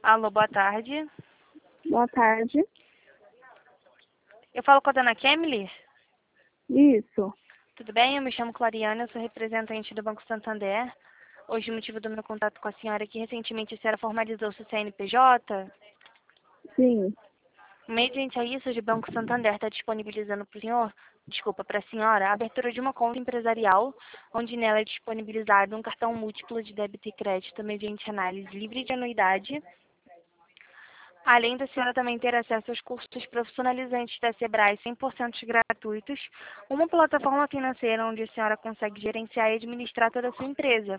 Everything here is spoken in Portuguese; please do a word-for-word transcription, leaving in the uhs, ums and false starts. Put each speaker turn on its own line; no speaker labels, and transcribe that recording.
Alô, boa tarde.
Boa tarde.
Eu falo com a dona Kemily?
Isso.
Tudo bem? Eu me chamo Clariana, eu sou representante do Banco Santander. Hoje o motivo do meu contato com a senhora é que recentemente a senhora formalizou seu C N P J.
Sim.
Mediante a isso, o Banco Santander está disponibilizando para o senhor, desculpa, para a senhora, a abertura de uma conta empresarial, onde nela é disponibilizado um cartão múltiplo de débito e crédito mediante análise livre de anuidade. Além da senhora também ter acesso aos cursos profissionalizantes da Sebrae cem por cento gratuitos, uma plataforma financeira onde a senhora consegue gerenciar e administrar toda a sua empresa.